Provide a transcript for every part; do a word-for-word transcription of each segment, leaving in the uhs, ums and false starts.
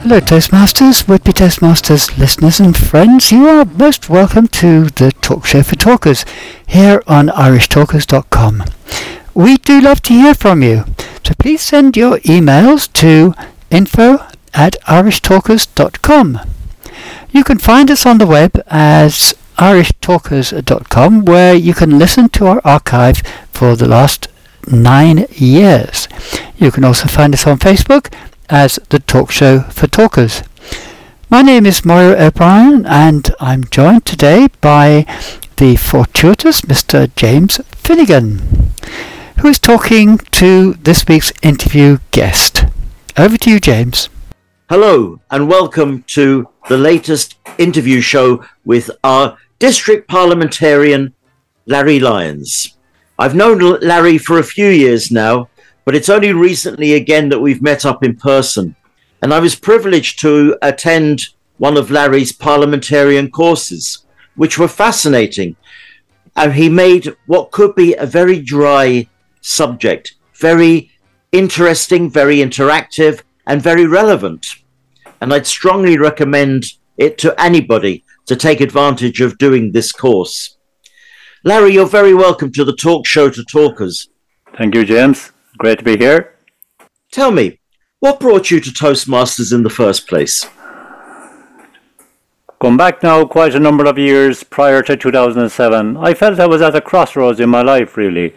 Hello Toastmasters, would-be Toastmasters listeners and friends. You are most welcome to the Talk Show for Talkers here on irish talkers dot com. We do love to hear from you, so please send your emails to info at irish talkers dot com. You can find us on the web as irish talkers dot com, where you can listen to our archive for the last nine years. You can also find us on Facebook as the Talk Show for Talkers. My name is Mario O'Brien, and I'm joined today by the fortuitous Mister James Finnegan, who is talking to this week's interview guest. Over to you, James. Hello, and welcome to the latest interview show with our district parliamentarian, Larry Lyons. I've known Larry for a few years now, but it's only recently again that we've met up in person. And I was privileged to attend one of Larry's parliamentarian courses, which were fascinating. And he made what could be a very dry subject, very interesting, very interactive, and very relevant. And I'd strongly recommend it to anybody to take advantage of doing this course. Larry, you're very welcome to the Talk Show to Talkers. Thank you, James. Great to be here. Tell me, what brought you to Toastmasters in the first place? Going back now quite a number of years prior to two thousand seven, I felt I was at a crossroads in my life, really.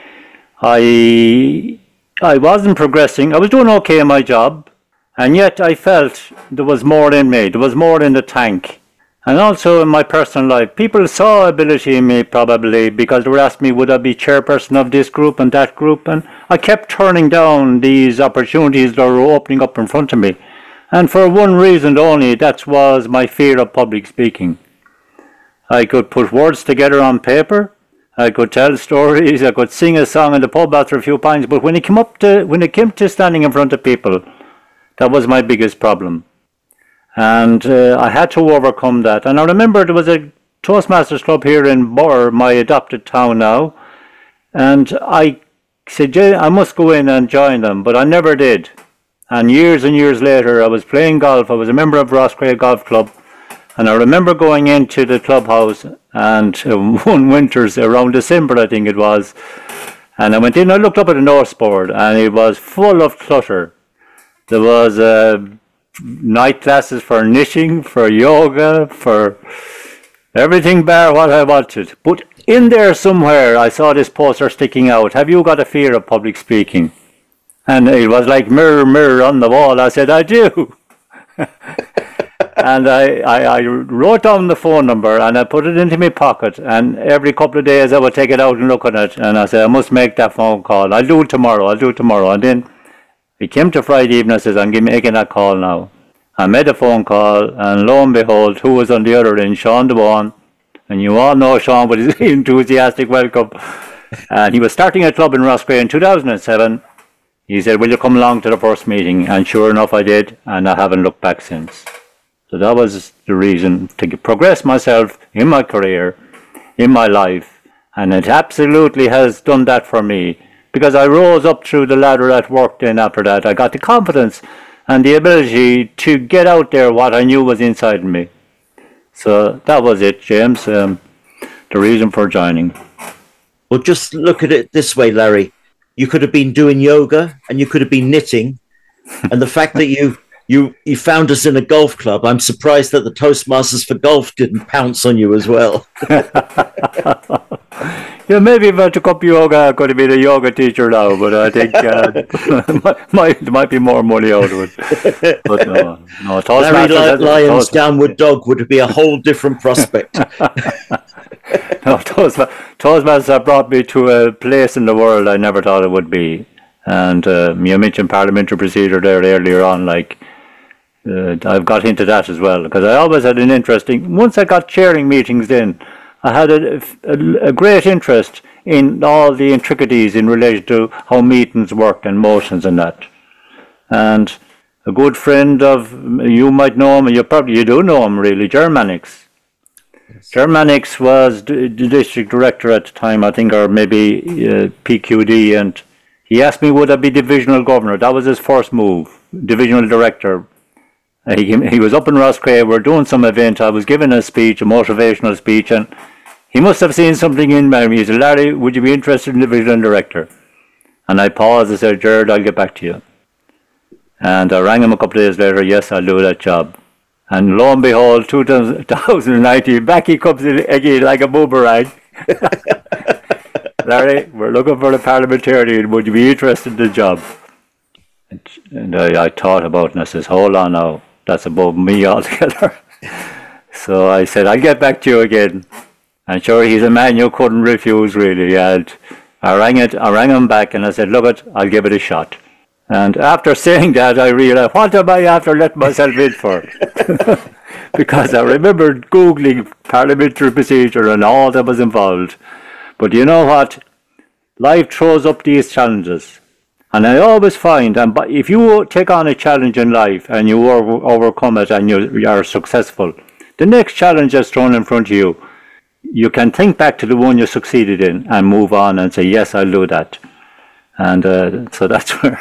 I I wasn't progressing. I was doing okay in my job, and yet I felt there was more in me. There was more in the tank. And also in my personal life, people saw ability in me probably because they were asking me would I be chairperson of this group and that group, and I kept turning down these opportunities that were opening up in front of me. And for one reason only, that was my fear of public speaking. I could put words together on paper, I could tell stories, I could sing a song in the pub after a few pints, but when it came up to when it came to standing in front of people, that was my biggest problem. And uh, I had to overcome that. And I remember there was a Toastmasters club here in Burr, my adopted town now. And I said, I must go in and join them, but I never did. And years and years later, I was playing golf. I was a member of Roscrea Golf Club. And I remember going into the clubhouse, and uh, one winter's around December, I think it was. And I went in, I looked up at the notice board, and it was full of clutter. There was a uh, night classes for knitting, for yoga, for everything bar what I wanted. But in there somewhere I saw this poster sticking out. Have you got a fear of public speaking? And it was like mirror, mirror on the wall. I said, I do. And I, I, I wrote down the phone number and I put it into my pocket, and every couple of days I would take it out and look at it, and I said, I must make that phone call. I'll do it tomorrow, I'll do it tomorrow. And then it came to Friday evening, I said, I'm making that call now. I made a phone call, and lo and behold, who was on the other end? Sean DeBon. And you all know Sean with his enthusiastic welcome. And he was starting a club in Roscrea in two thousand seven. He said, will you come along to the first meeting? And sure enough, I did, and I haven't looked back since. So that was the reason to progress myself in my career, in my life. And it absolutely has done that for me. Because I rose up through the ladder at work then after that. I got the confidence and the ability to get out there what I knew was inside me. So that was it, James, um, the reason for joining. Well, just look at it this way, Larry. You could have been doing yoga and you could have been knitting. And the fact that you, you, you found us in a golf club, I'm surprised that the Toastmasters for Golf didn't pounce on you as well. Yeah, maybe if I took up yoga, I could have been a yoga teacher now, but I think uh, might, there might be more money out of it. But no, no, Larry Ly- Lyons' downward dog would be a whole different prospect. No, Toastmasters have brought me to a place in the world I never thought it would be. And uh, you mentioned parliamentary procedure there earlier on, like, uh, I've got into that as well, because I always had an interesting, once I got chairing meetings then, I had a, a, a great interest in all the intricacies in relation to how meetings work and motions and that. And a good friend of, you might know him, you probably you do know him really, Germanix. Yes. Germanix was the, the district director at the time, I think, or maybe uh, P Q D, and he asked me would I be divisional governor. That was his first move, divisional director. He, he was up in Roscrea, we were doing some event, I was giving a speech, a motivational speech, and he must have seen something in me. He said, Larry, would you be interested in the division director? And I paused and said, Gerard, I'll get back to you. And I rang him a couple of days later, yes, I'll do that job. And lo and behold, two thousand nineteen, back he comes in again like a boomerang. Larry, we're looking for a parliamentarian, would you be interested in the job? And, and I, I thought about it and I says, hold on now, that's above me altogether. So I said, I'll get back to you again. And sure, he's a man you couldn't refuse, really. And I rang it, I rang him back and I said, look it, I'll give it a shot. And after saying that, I realized, what am I after letting myself in for? Because I remembered Googling parliamentary procedure and all that was involved. But you know what? Life throws up these challenges. And I always find, and if you take on a challenge in life and you overcome it and you, you are successful, the next challenge that's thrown in front of you, you can think back to the one you succeeded in and move on and say, yes, I'll do that. And uh, so that's where,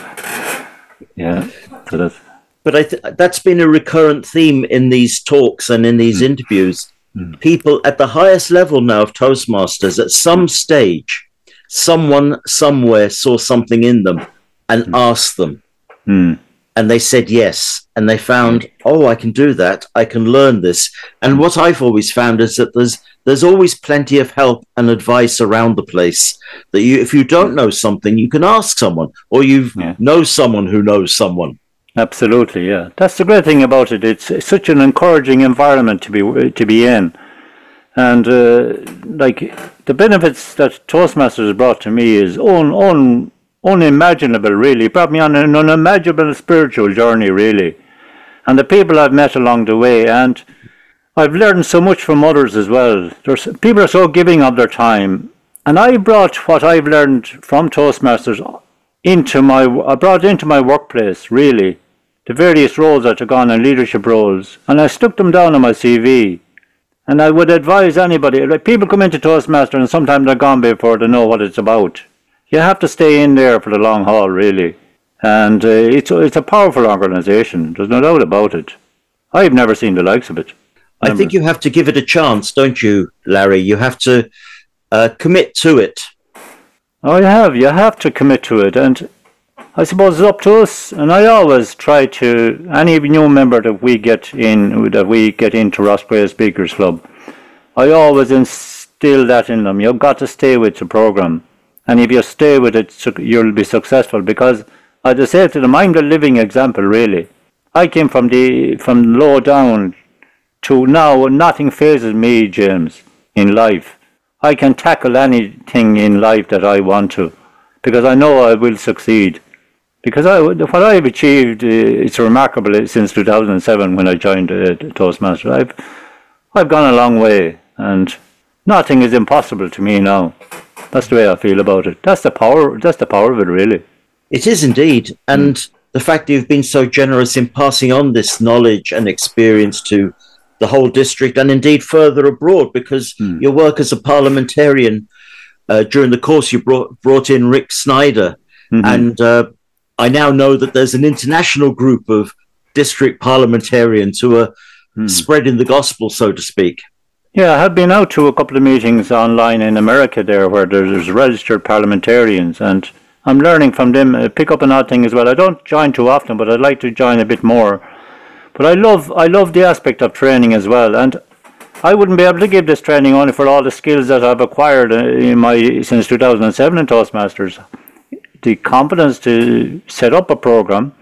yeah. So that's. But I th- that's been a recurrent theme in these talks and in these mm. interviews. Mm. People at the highest level now of Toastmasters, at some stage, someone somewhere saw something in them and mm. asked them. Mm. And they said yes. And they found, oh, I can do that. I can learn this. And what I've always found is that there's there's always plenty of help and advice around the place. That you, if you don't know something, you can ask someone, or you yeah. know someone who knows someone. Absolutely, yeah. That's the great thing about it. It's, it's such an encouraging environment to be to be in. And uh, like the benefits that Toastmasters brought to me is un, un, unimaginable, really. It brought me on an unimaginable spiritual journey, really. And the people I've met along the way, and I've learned so much from others as well. There's, people are so giving of their time. And I brought what I've learned from Toastmasters into my, I brought into my workplace, really. The various roles I took on and leadership roles. And I stuck them down on my C V. And I would advise anybody, like people come into Toastmaster and sometimes they're gone before they know what it's about. You have to stay in there for the long haul, really. And uh, it's, it's a powerful organisation. There's no doubt about it. I've never seen the likes of it. I think you have to give it a chance, don't you, Larry? You have to uh, commit to it. Oh, you have. You have to commit to it. And I suppose it's up to us. And I always try to, any new member that we get in, that we get into Roscrea Speakers Club, I always instill that in them. You've got to stay with the programme. And if you stay with it, you'll be successful. Because, as I say to them, I'm the living example, really. I came from the from low down to now, nothing phases me, James, in life. I can tackle anything in life that I want to, because I know I will succeed. Because I, what I've achieved, uh, it's remarkable since two thousand seven when I joined uh, Toastmasters. I've, I've gone a long way, and nothing is impossible to me now. That's the way I feel about it. That's the power. That's the power of it, really. It is indeed, and mm. the fact that you've been so generous in passing on this knowledge and experience to the whole district and indeed further abroad, because mm. your work as a parliamentarian, uh, during the course you brought, brought in Rick Snyder. Mm-hmm. And uh, I now know that there's an international group of district parliamentarians who are mm. spreading the gospel, so to speak. Yeah, I have been out to a couple of meetings online in America there where there's registered parliamentarians, and I'm learning from them, uh, pick up an odd thing as well. I don't join too often, but I'd like to join a bit more. But I love I love the aspect of training as well, and I wouldn't be able to give this training only for all the skills that I've acquired in my since two thousand seven in Toastmasters. The confidence to set up a program,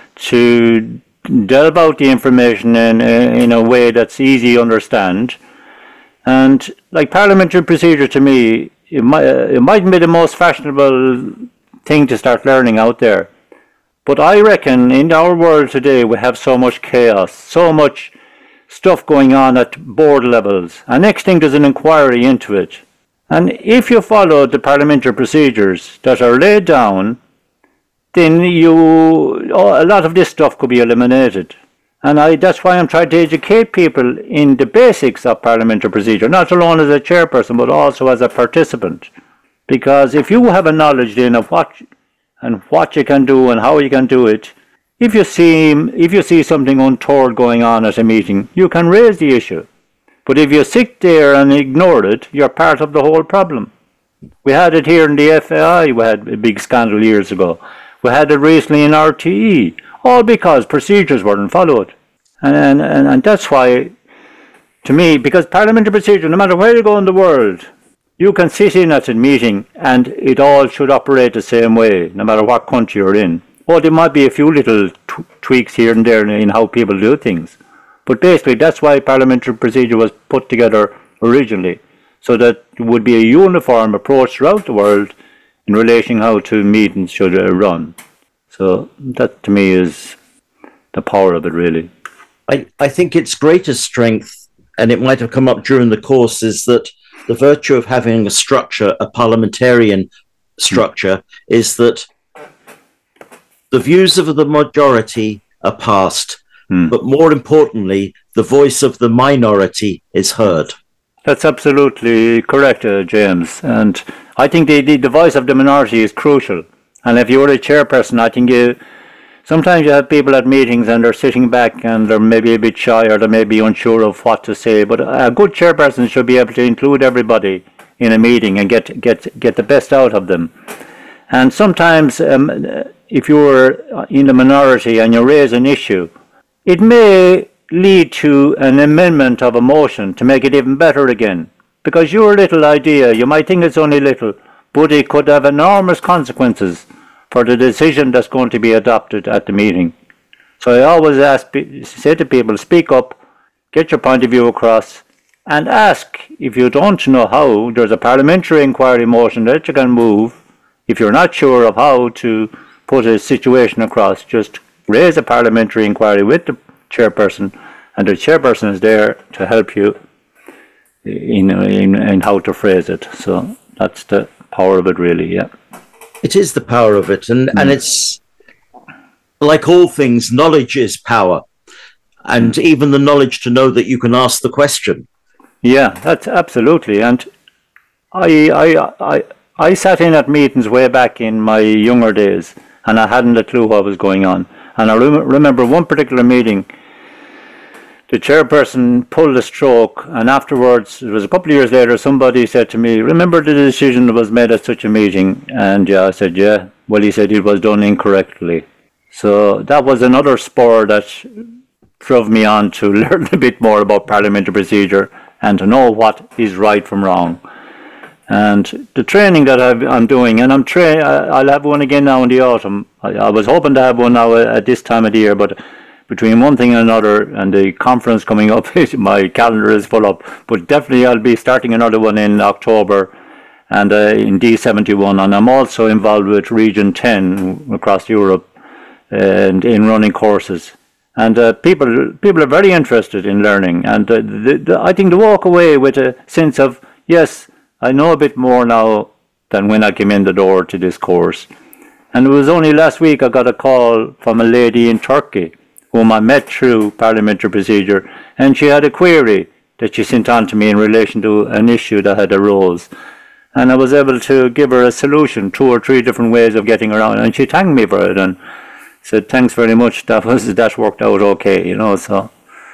to delve out the information in in a way that's easy to understand, and like parliamentary procedure to me, it might it mightn't be the most fashionable thing to start learning out there. But I reckon in our world today we have so much chaos, so much stuff going on at board levels. And next thing there's an inquiry into it. And if you follow the parliamentary procedures that are laid down, then you a lot of this stuff could be eliminated. And I that's why I'm trying to educate people in the basics of parliamentary procedure, not alone as a chairperson, but also as a participant. Because if you have a knowledge then of what and what you can do and how you can do it, if you see if you see something untoward going on at a meeting, you can raise the issue. But if you sit there and ignore it, you're part of the whole problem. We had it here in the F A I. We had a big scandal years ago. We had it recently in R T E, all because procedures weren't followed. And, and, and that's why, to me, because parliamentary procedure, no matter where you go in the world, you can sit in at a meeting and it all should operate the same way, no matter what country you're in. Or there might be a few little t- tweaks here and there in how people do things. But basically, that's why parliamentary procedure was put together originally, so that there would be a uniform approach throughout the world in relation how to meetings should uh, run. So that, to me, is the power of it, really. I, I think its greatest strength, and it might have come up during the course, is that the virtue of having a structure, a parliamentarian structure, mm. is that the views of the majority are passed, mm. but more importantly, the voice of the minority is heard. That's absolutely correct, uh, James. And I think the, the, the voice of the minority is crucial. And if you were a chairperson, I think you sometimes you have people at meetings and they're sitting back and they're maybe a bit shy or they may be unsure of what to say. But a good chairperson should be able to include everybody in a meeting and get get get the best out of them. And sometimes um, if you're in the minority and you raise an issue, it may lead to an amendment of a motion to make it even better again. Because your little idea, you might think it's only little, but it could have enormous consequences for the decision that's going to be adopted at the meeting. So I always ask, say to people, speak up, get your point of view across, and ask if you don't know how. There's a parliamentary inquiry motion that you can move. If you're not sure of how to put a situation across, just raise a parliamentary inquiry with the chairperson, and the chairperson is there to help you in, in, in how to phrase it. So that's the power of it, really, yeah. It is the power of it, and, mm. and it's like all things, knowledge is power, and even the knowledge to know that you can ask the question. Yeah, that's absolutely. And I, I, I, I sat in at meetings way back in my younger days, and I hadn't a clue what was going on. And I rem- remember one particular meeting, the chairperson pulled a stroke, and afterwards, it was a couple of years later, somebody said to me, remember the decision that was made at such a meeting? And yeah, I said, yeah. Well, he said it was done incorrectly. So that was another spur that drove me on to learn a bit more about parliamentary procedure and to know what is right from wrong. And the training that I've, I'm doing, and I'm tra- I'll have one again now in the autumn. I, I was hoping to have one now at this time of the year, but between one thing and another, and the conference coming up, my calendar is full up. But definitely I'll be starting another one in October, and uh, in D seventy-one. And I'm also involved with Region ten across Europe, and in running courses. And uh, people people are very interested in learning. And uh, the, the, I think they walk away with a sense of, yes, I know a bit more now than when I came in the door to this course. And it was only last week I got a call from a lady in Turkey, whom I met through parliamentary procedure, and she had a query that she sent on to me in relation to an issue that had arose. And I was able to give her a solution, two or three different ways of getting around, and she thanked me for it and said, thanks very much, that was that worked out okay, you know, so.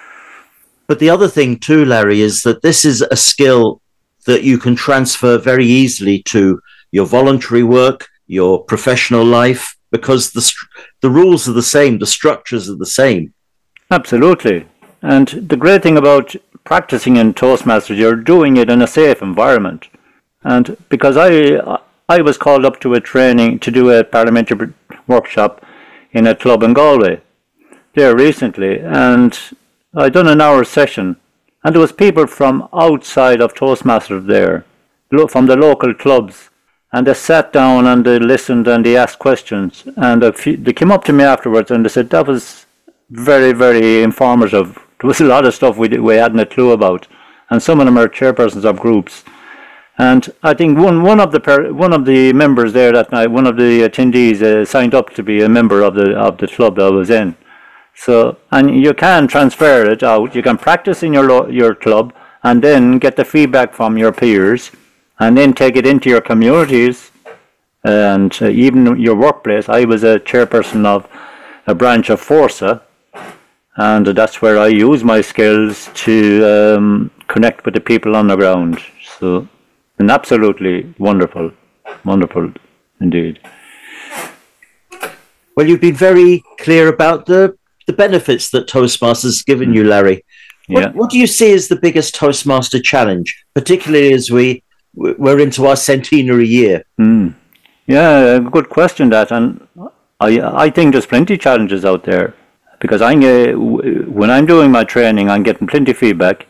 But the other thing too, Larry, is that this is a skill that you can transfer very easily to your voluntary work, your professional life, because the the rules are the same, the structures are the same. Absolutely. And the great thing about practicing in Toastmasters, you're doing it in a safe environment. And because I I was called up to a training to do a parliamentary workshop in a club in Galway there recently, and I done an hour session, and there was people from outside of Toastmasters there, from the local clubs. And they sat down and they listened and they asked questions. And a few, they came up to me afterwards and they said, that was very, very informative. There was a lot of stuff we, we hadn't a clue about. And some of them are chairpersons of groups. And I think one, one, of, the per, one of the members there that night, one of the attendees uh, signed up to be a member of the, of the club that I was in. So, and you can transfer it out. You can practice in your, lo, your club and then get the feedback from your peers, and then take it into your communities and uh, even your workplace. I was a chairperson of a branch of Forza, and that's where I use my skills to um, connect with the people on the ground. So, and absolutely wonderful, wonderful indeed. Well, you've been very clear about the, the benefits that Toastmasters has given you, Larry. What, Yeah. what do you see as the biggest Toastmaster challenge, particularly as we, we're into our centenary year? Mm. Yeah, good question that, and I I think there's plenty of challenges out there, because I uh, when I'm doing my training, I'm getting plenty of feedback.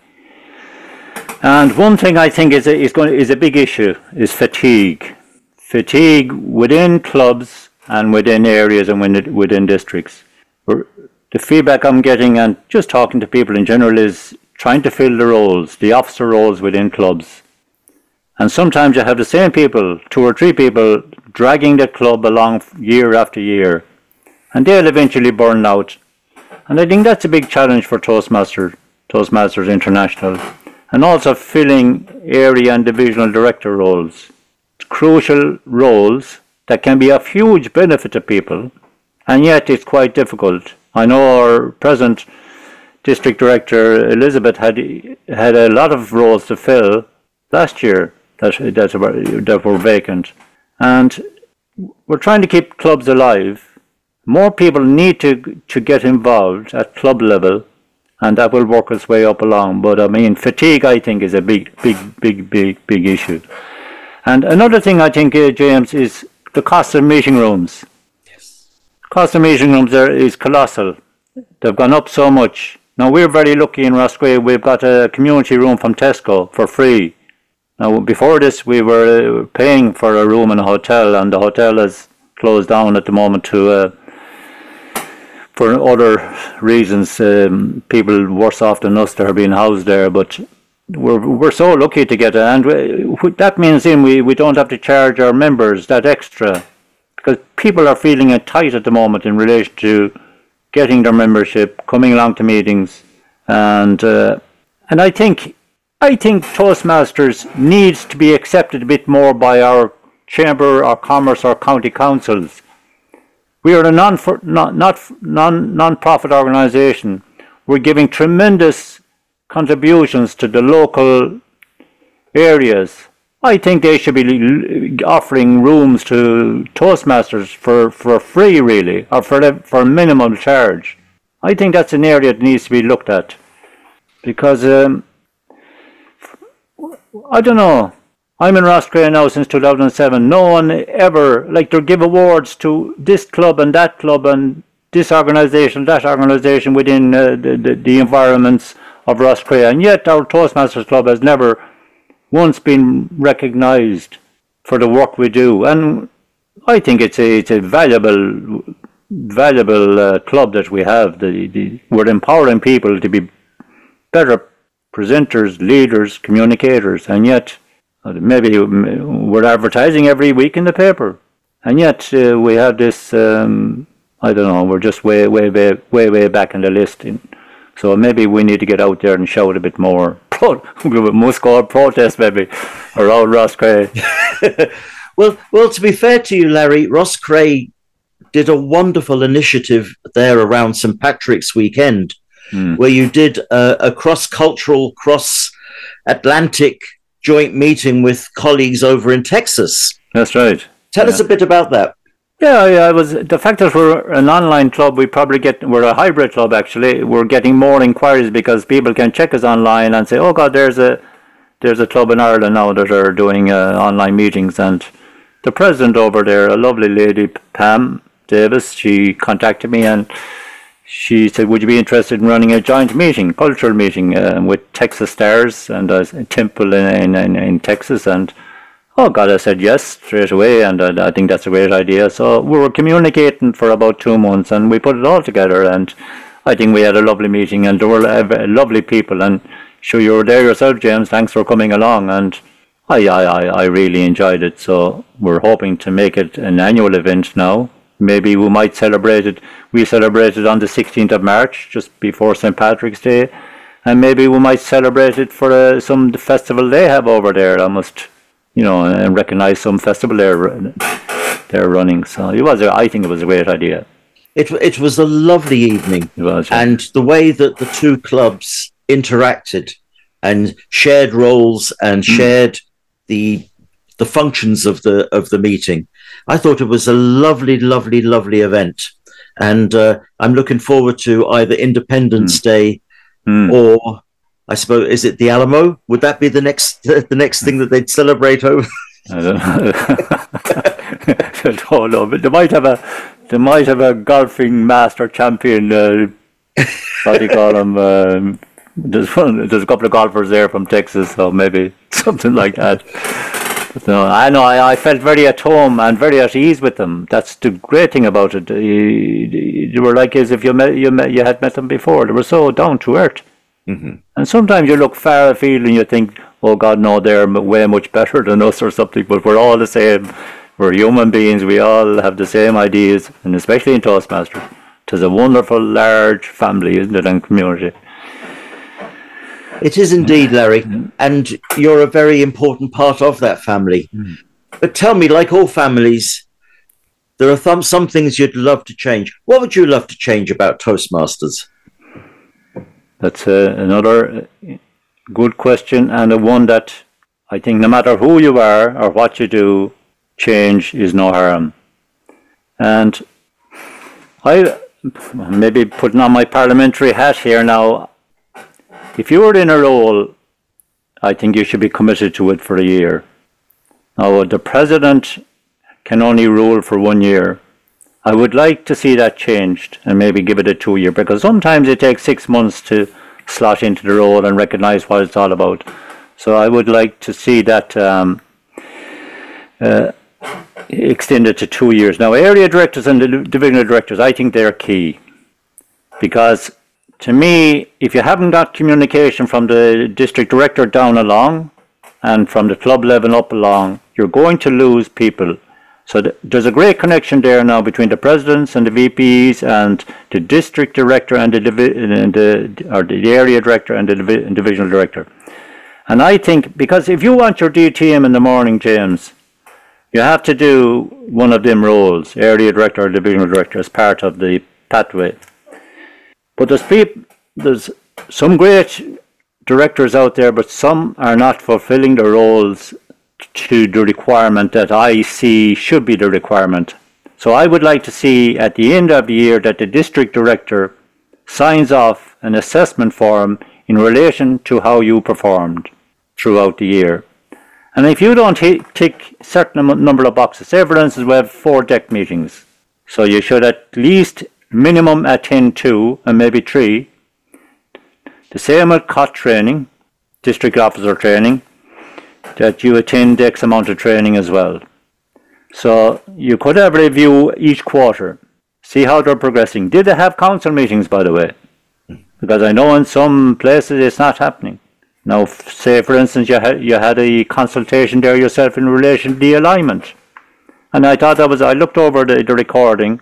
And one thing I think is a, is going is a big issue is fatigue, fatigue within clubs and within areas and within, within districts. The feedback I'm getting and just talking to people in general is trying to fill the roles, the officer roles within clubs. And sometimes you have the same people, two or three people, dragging the club along year after year, and they'll eventually burn out. And I think that's a big challenge for Toastmasters, Toastmasters International, and also filling area and divisional director roles. Crucial roles that can be of huge benefit to people, and yet it's quite difficult. I know our present district director, Elizabeth, had had a lot of roles to fill last year that, that, were, that were vacant. And we're trying to keep clubs alive. More people need to, to get involved at club level, and that will work its way up along. But I mean, fatigue, I think, is a big, big, big, big, big issue. And another thing I think, uh, James, is the cost of meeting rooms. Yes. Cost of meeting rooms there is colossal. They've gone up so much. Now, we're very lucky in Roscrea. We've got a community room from Tesco for free. Now, before this, we were uh, paying for a room in a hotel, and the hotel is closed down at the moment to uh, for other reasons. Um, people worse off than us that are being housed there, but we're we're so lucky to get it, and we, that means in we, we don't have to charge our members that extra, because people are feeling it tight at the moment in relation to getting their membership, coming along to meetings, and uh, and I think I think Toastmasters needs to be accepted a bit more by our chamber, our commerce, our county councils. We are a non for, not not non non-profit organisation. We're giving tremendous contributions to the local areas. I think they should be offering rooms to Toastmasters for, for free, really, or for for minimum charge. I think that's an area that needs to be looked at, because um, I don't know. I'm in Roscrea now since two thousand seven. No one ever, like, they give awards to this club and that club and this organisation, that organisation within uh, the, the, the environments of Roscrea. And yet our Toastmasters Club has never once been recognised for the work we do. And I think it's a, it's a valuable valuable uh, club that we have. The, the, we're empowering people to be better presenters, leaders, communicators, and yet maybe we're advertising every week in the paper, and yet uh, we have this. Um, I don't know. We're just way, way, way, way, way back in the list. So maybe we need to get out there and shout a bit more. Pro- must call protest, maybe around Roscrea. well, well. To be fair to you, Larry, Roscrea did a wonderful initiative there around Saint Patrick's weekend, mm. where you did a, a cross-cultural, cross-Atlantic joint meeting with colleagues over in Texas. That's right. Tell yeah. us a bit about that. Yeah, yeah. It was the fact that we're an online club. We probably get we're a hybrid club. Actually, we're getting more inquiries because people can check us online and say, "Oh God, there's a there's a club in Ireland now that are doing uh, online meetings." And the president over there, a lovely lady, Pam Davis, she contacted me and she said, "Would you be interested in running a joint meeting, cultural meeting, uh, with Texas Stars and a temple in, in in Texas?" And oh God, I said yes straight away, and I, I think that's a great idea. So we were communicating for about two months, and we put it all together, and I think we had a lovely meeting, and there were uh, lovely people. And sure, you were there yourself, James. Thanks for coming along, and I I I really enjoyed it. So we're hoping to make it an annual event now. Maybe we might celebrate it. We celebrated on the sixteenth of March, just before Saint Patrick's Day, and maybe we might celebrate it for uh, some festival they have over there. I must, you know, and recognise some festival they're they're running. So it was, a, I think, it was a great idea. It it was a lovely evening, It was, yeah. and the way that the two clubs interacted and shared roles and shared the the functions of the of the meeting, I thought it was a lovely, lovely, lovely event, and uh, I'm looking forward to either Independence Mm. Day Mm. or, I suppose, is it the Alamo? Would that be the next the next thing that they'd celebrate over? I don't know. I don't know, but they might have a they might have a golfing master champion. Uh, what do you call him? Um, there's one, there's a couple of golfers there from Texas, so maybe something like that. But no, I know. I, I felt very at home and very at ease with them. That's the great thing about it. You, you were like as if you met you met you had met them before. They were so down to earth. Mm-hmm. And sometimes you look far afield and you think, oh God, no, they're way much better than us or something, but we're all the same. We're human beings. We all have the same ideas, and especially in Toastmasters. It's a wonderful, large family, isn't it, and community. It is indeed, Larry, and you're a very important part of that family. Mm. But tell me, like all families, there are th- some things you'd love to change. What would you love to change about Toastmasters? That's uh, another good question, and a one that I think no matter who you are or what you do, change is no harm. And I, maybe putting on my parliamentary hat here now, if you were in a role, I think you should be committed to it for a year. Now, the president can only rule for one year. I would like to see that changed and maybe give it a two year, because sometimes it takes six months to slot into the role and recognize what it's all about. So I would like to see that um, uh, extended to two years. Now, area directors and the divisional directors, I think they're key, because to me, if you haven't got communication from the district director down along and from the club level up along, you're going to lose people. So th- there's a great connection there now between the presidents and the V Ps and the district director and the, divi- and the or the area director and the divi- and divisional director. And I think, because if you want your D T M in the morning, James, you have to do one of them roles, area director or divisional director, as part of the pathway. But there's people, there's some great directors out there, but some are not fulfilling the roles to the requirement that I see should be the requirement. So I would like to see at the end of the year that the district director signs off an assessment form in relation to how you performed throughout the year. And if you don't t- tick a certain number of boxes, say for instance we have four deck meetings, so you should at least minimum attend two and maybe three. The same with C O T training, district officer training, that you attend X amount of training as well. So you could have a review each quarter, see how they're progressing. Did they have council meetings, by the way? Because I know in some places it's not happening. Now, say for instance you had, you had a consultation there yourself in relation to the alignment. And I thought that was, I looked over the, the recording,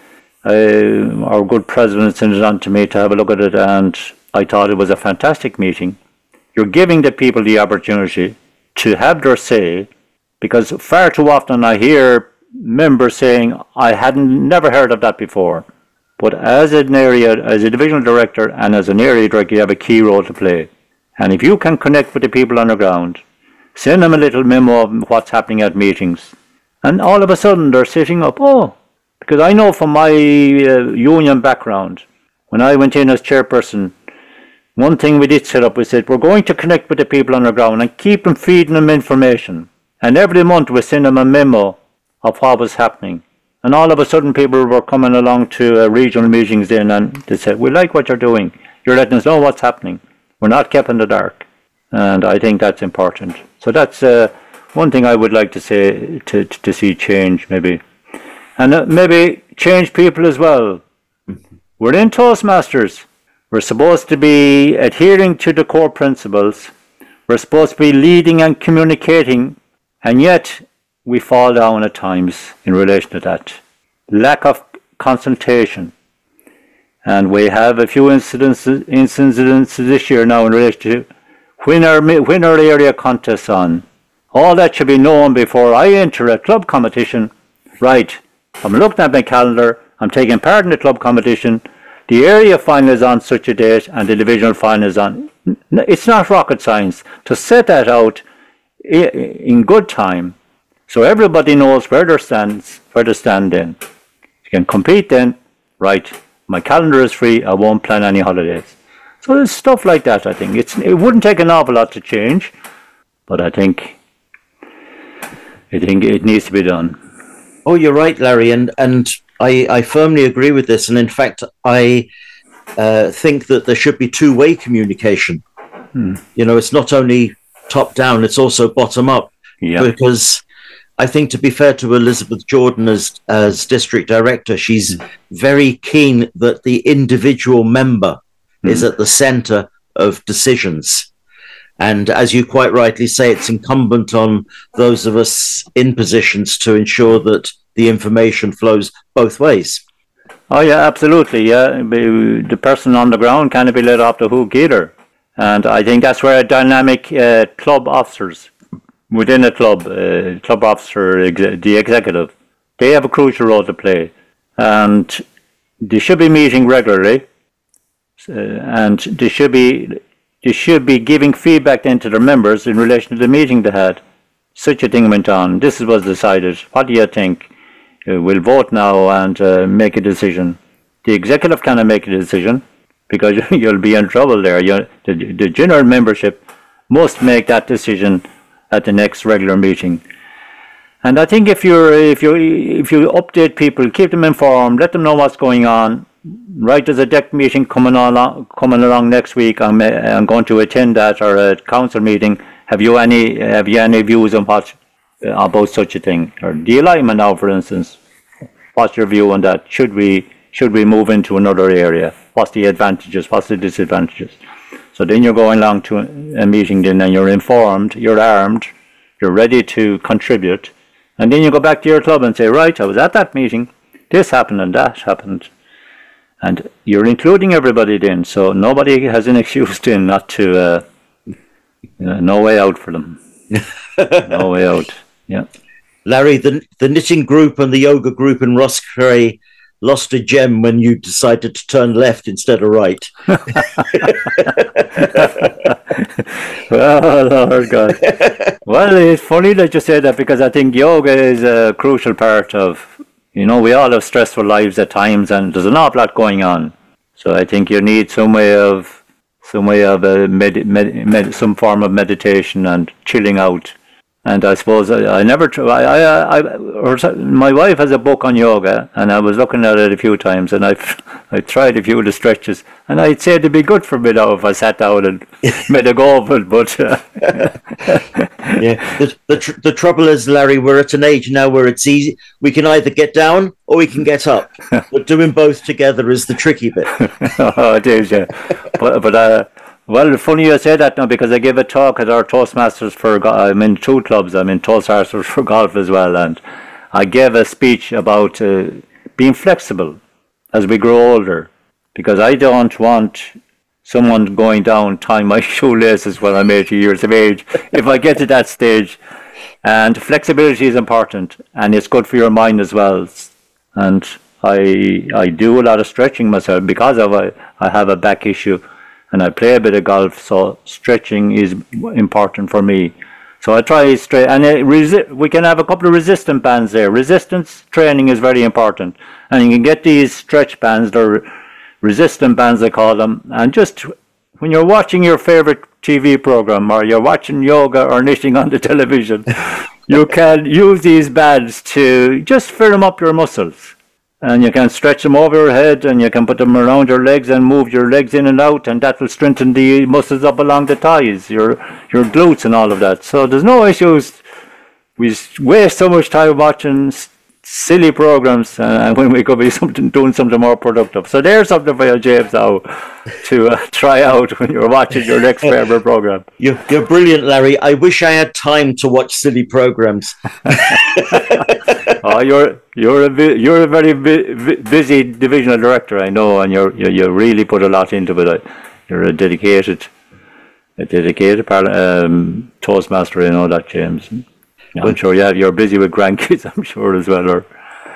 uh, our good president sent it on to me to have a look at it, and I thought it was a fantastic meeting. You're giving the people the opportunity to have their say, because far too often I hear members saying, I hadn't never heard of that before. But as an area, as a divisional director and as an area director, you have a key role to play. And if you can connect with the people on the ground, send them a little memo of what's happening at meetings, and all of a sudden they're sitting up. Oh, because I know from my uh, union background, when I went in as chairperson, one thing we did set up, we said, we're going to connect with the people on the ground and keep them feeding them information. And every month we send them a memo of what was happening. And all of a sudden people were coming along to uh, regional meetings then, and they said, we like what you're doing. You're letting us know what's happening. We're not kept in the dark. And I think that's important. So that's uh, one thing I would like to say, to, to, to see change maybe. And uh, maybe change people as well. We're in Toastmasters. We're supposed to be adhering to the core principles. We're supposed to be leading and communicating, and yet we fall down at times in relation to that. Lack of consultation. And we have a few incidents, incidents this year now in relation to when our, when our area contests on. All that should be known before I enter a club competition. Right, I'm looking at my calendar, I'm taking part in the club competition. The area final is on such a date and the divisional final is on. It's not rocket science to set that out in good time so everybody knows where they stand, where they stand in. You can compete then, right, my calendar is free, I won't plan any holidays. So there's stuff like that, I think. It's, it wouldn't take an awful lot to change, but I think, I think it needs to be done. Oh, you're right, Larry, and, and I, I firmly agree with this. And in fact, I uh, think that there should be two-way communication. Hmm. You know, it's not only top down, it's also bottom up. Yeah. Because I think, to be fair to Elizabeth Jordan as, as district director, she's hmm. very keen that the individual member hmm. is at the centre of decisions. And as you quite rightly say, it's incumbent on those of us in positions to ensure that the information flows both ways. Oh, yeah, absolutely. Yeah, the person on the ground can't be let off the hook either. And I think that's where dynamic uh, club officers within a club, uh, club officer, ex- the executive, they have a crucial role to play. And they should be meeting regularly. Uh, and they should be... They should be giving feedback then to their members in relation to the meeting they had. Such a thing went on. This was decided. What do you think? Uh, we'll vote now and uh, make a decision. The executive cannot make a decision because you'll be in trouble there. You, the, the general membership must make that decision at the next regular meeting. And I think if you're if you if you update people, keep them informed, let them know what's going on. Right, there's a D E C meeting coming along, coming along next week. I'm, I'm going to attend that, or a council meeting. Have you any Have you any views on what uh, about such a thing, or the alignment now, for instance? What's your view on that? Should we should we move into another area? What's the advantages? What's the disadvantages? So then you're going along to a meeting, then and you're informed, you're armed, you're ready to contribute, and then you go back to your club and say, right, I was at that meeting. This happened and that happened. And you're including everybody then, so nobody has an excuse then not to, uh, you know, no way out for them. No way out, yeah. Larry, the, the knitting group and the yoga group in Roscrea lost a gem when you decided to turn left instead of right. Oh, Lord God. Well, it's funny that you say that because I think yoga is a crucial part of, you know, we all have stressful lives at times, and there's an awful lot going on. So I think you need some way of, some way of uh, med, med, med, some form of meditation and chilling out. And I suppose I, I never, tr- I, I, I, or, my wife has a book on yoga, and I was looking at it a few times, and I, I tried a few of the stretches, and I'd say it'd be good for me now if I sat down and made a go of it, but. Uh, yeah, the the, tr- the trouble is, Larry, we're at an age now where it's easy. We can either get down or we can get up, but doing both together is the tricky bit. Oh, it is, yeah. But, but uh, well, funny you say that now because I gave a talk at our Toastmasters for, I'm in two clubs, I'm in Toastmasters for golf as well, and I gave a speech about uh, being flexible as we grow older, because I don't want someone going down tying my shoelaces when I'm eighty years of age if I get to that stage. And flexibility is important, and it's good for your mind as well. And I I do a lot of stretching myself because of I, I have a back issue, and I play a bit of golf, so stretching is important for me. So I try straight, and it resi- we can have a couple of resistance bands there. Resistance training is very important, and you can get these stretch bands, they're resistant bands they call them, and just when you're watching your favorite T V program or you're watching yoga or knitting on the television, you can use these bands to just firm up your muscles. And you can stretch them over your head, and you can put them around your legs and move your legs in and out, and that will strengthen the muscles up along the thighs, your your glutes and all of that. So there's no issues. We waste so much time watching s- silly programs uh, when we could be something doing something more productive. So there's something for you, James, now to uh, try out when you're watching your next favorite program. You're, you're brilliant, Larry. I wish I had time to watch silly programs. Oh, you're you're a you're a very busy divisional director, I know, and you're you, you really put a lot into it. You're a dedicated, a dedicated um, Toastmaster, you know that, James. I'm well, sure, yeah, you're busy with grandkids, I'm sure as well. Or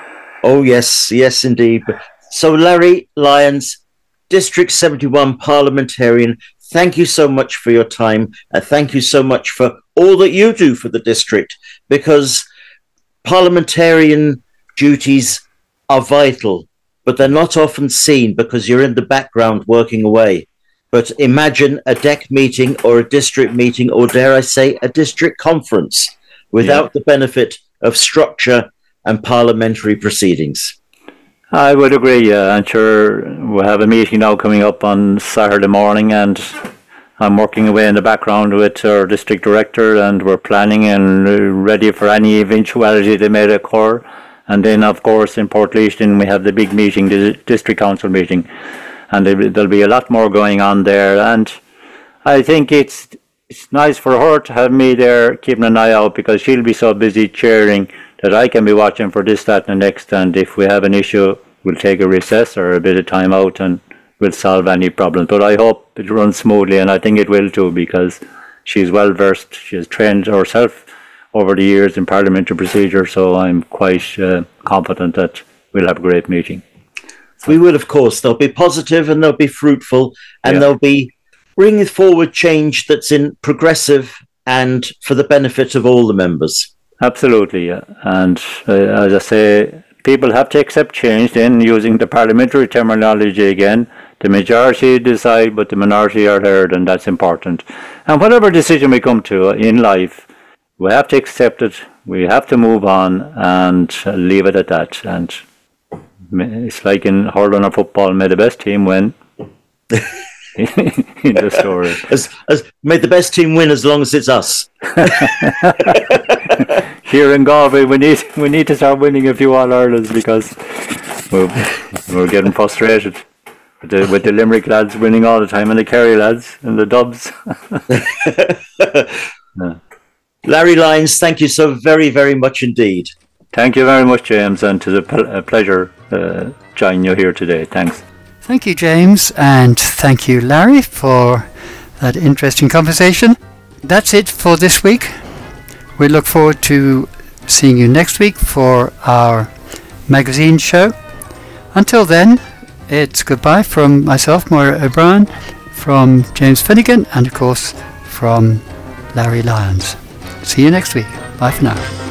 Oh, yes, yes, indeed. So, Larry Lyons, District seventy-one parliamentarian, thank you so much for your time. Uh, thank you so much for all that you do for the district, because parliamentarian duties are vital, but they're not often seen because you're in the background working away. But imagine a D E C meeting or a district meeting, or dare I say, a district conference without yeah. the benefit of structure and parliamentary proceedings. I would agree, yeah. I'm sure we'll have a meeting now coming up on Saturday morning, and I'm working away in the background with our district director, and we're planning and ready for any eventuality that may occur. And then, of course, in Portlaoise, we have the big meeting, the district council meeting, and there'll be a lot more going on there. And I think it's it's nice for her to have me there keeping an eye out, because she'll be so busy chairing that I can be watching for this, that, and the next. And if we have an issue, we'll take a recess or a bit of time out, and we'll solve any problems. But I hope it runs smoothly, and I think it will too, because she's well versed. She has trained herself over the years in parliamentary procedure, so I'm quite uh, confident that we'll have a great meeting. We will, of course. They'll be positive and they'll be fruitful, and yeah. they'll be bringing forward change that's in progressive and for the benefit of all the members. Absolutely, yeah. And uh, as I say, people have to accept change. Then, using the parliamentary terminology again, the majority decide, but the minority are heard, and that's important. And whatever decision we come to in life, we have to accept it. We have to move on and leave it at that. And it's like in hurling or football, may the best team win. In the story, as, as may the best team win as long as it's us. Here in Galway, we need we need to start winning a few All Irelands, because we're, we're getting frustrated with the, with the Limerick lads winning all the time, and the Kerry lads and the Dubs. yeah. Larry Lyons, thank you so very, very much indeed. Thank you very much, James, and it's a, pl- a pleasure uh, joining you here today. Thanks. Thank you, James, and thank you, Larry, for that interesting conversation. That's it for this week. We look forward to seeing you next week for our magazine show. Until then, it's goodbye from myself, Moira O'Brien, from James Finnegan, and of course from Larry Lyons. See you next week. Bye for now.